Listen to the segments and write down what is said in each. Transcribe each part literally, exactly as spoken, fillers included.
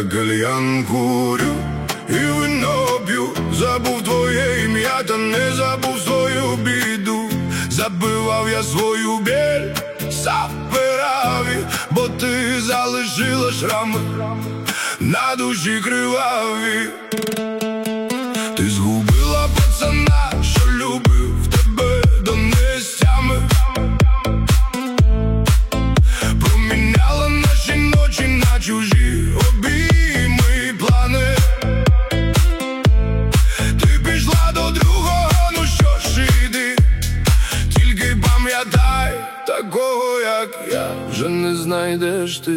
я кальян курю і вино п'ю. Забув твоє ім'я, та не забув свою біду. Забивав я свою біль, забираві, бо ти залишила шрами на душі криваві. Ти згубила пацана, що любив тебе до нестями. Проміняла наші ночі на чужі обійми і плани. Ти пішла до другого, ну що ж іди. Тільки пам'ятай, такого як я вже не знайдеш ти.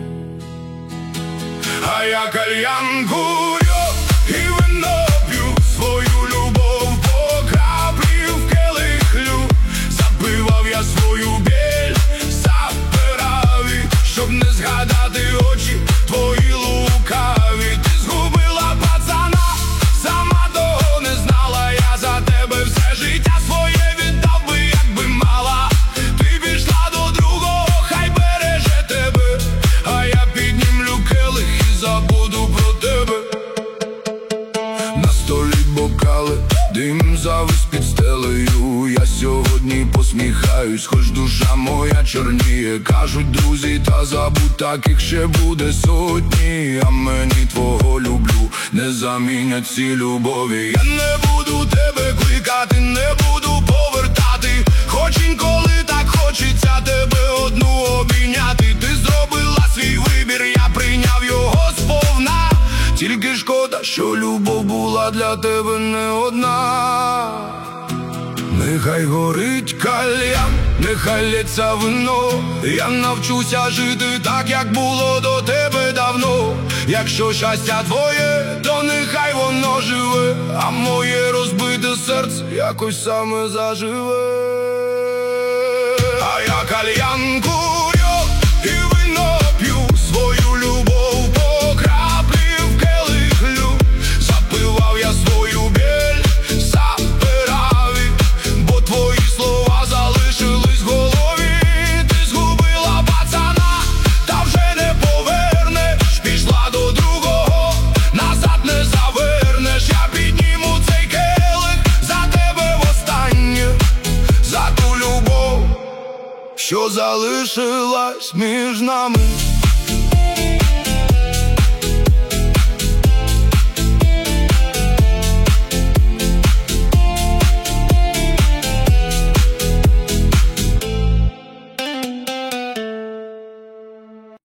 А я кальян курю і вино п'ю, свою любов по краплі в келих лью. Забивав я свою біль, забираві, щоб не згадати очі твої лукаві. Ти згубила пацана, сама того не знала. Я за тебе все життя своє віддав би, якби мала. Ти пішла до другого, хай береже тебе, а я піднімлю келих і забуду про тебе. На столі бокали, дим завис під стелею. Я сьогодні посміхаюсь, хоч душа моя чорніє. Кажуть друзі, та забудь, таких ще буде сотні. А мені твого люблю не замінять ці любові. Я не буду тебе кликати, не буду повертати, хоч інколи так хочеться тебе одну обійняти. Ти зробила свій вибір, я прийняв його сповна. Тільки шкода, що любов була для тебе не одна. Нехай горить кальян, нехай лється вино. Я навчуся жити так, як було до тебе давно. Якщо щастя твоє, то нехай воно живе, а моє розбите серце якось саме заживе. А я кальян курю і вино п'ю, свою любов по краплі в келих лью. Запивав я свою біль, забираві, бо твої слова залишились в голові. Ти згубила пацана, та вже не повернеш. Пішла до другого, назад не завернеш. Я підніму цей келих за тебе востаннє, за ту любов, що залишилась між нами.